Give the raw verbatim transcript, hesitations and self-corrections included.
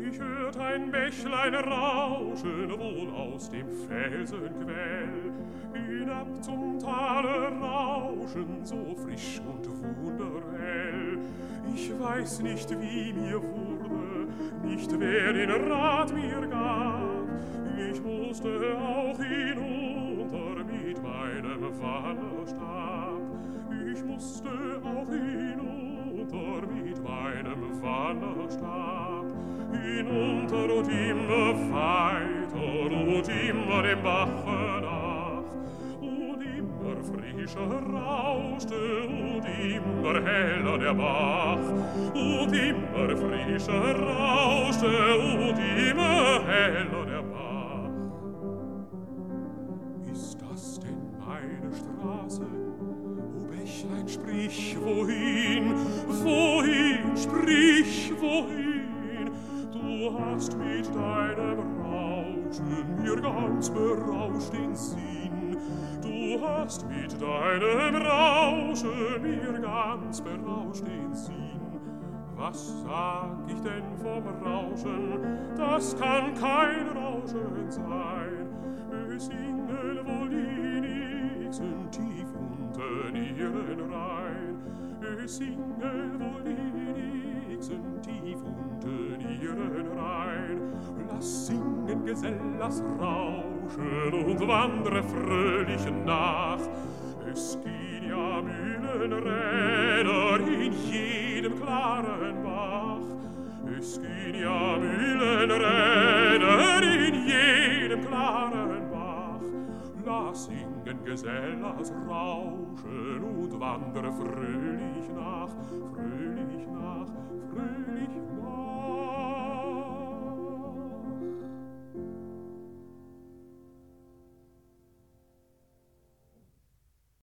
Ich hört ein Bächlein rauschen, wohl aus dem Felsenquell, hinab zum Tale rauschen, so frisch und wunderhell. Ich weiß nicht, wie mir wurde, nicht wer den Rat mir gab, ich musste auch hinunter mit meinem Wanderstab. Ich musste auch hinunter mit meinem Wanderstab, hinunter und immer weiter und immer dem Bache nach, und immer frischer rauschte und immer heller der Bach, und immer frischer rauschte und immer heller der Bach. Ist das denn meine Straße? O Bächlein, sprich, wohin, wohin, sprich, wohin? Du hast mit deinem Rauschen mir ganz berauscht den Sinn. Du hast mit deinem Rauschen mir ganz berauscht den Sinn. Was sag ich denn vom Rauschen? Das kann kein Rauschen sein. Es singen wohl die Nixen tief unten ihren Rhein. Es singen wohl die Nixen tief unten ihren Rhein. Lass singen, Gesell, lass rauschen und wandre fröhlich nach. Es gehen ja Mühlenräder in jedem klaren Bach. Es gehen ja Mühlenräder in jedem klaren Bach. Lass singen, Gesell, lass rauschen und wandre fröhlich nach, fröhlich nach.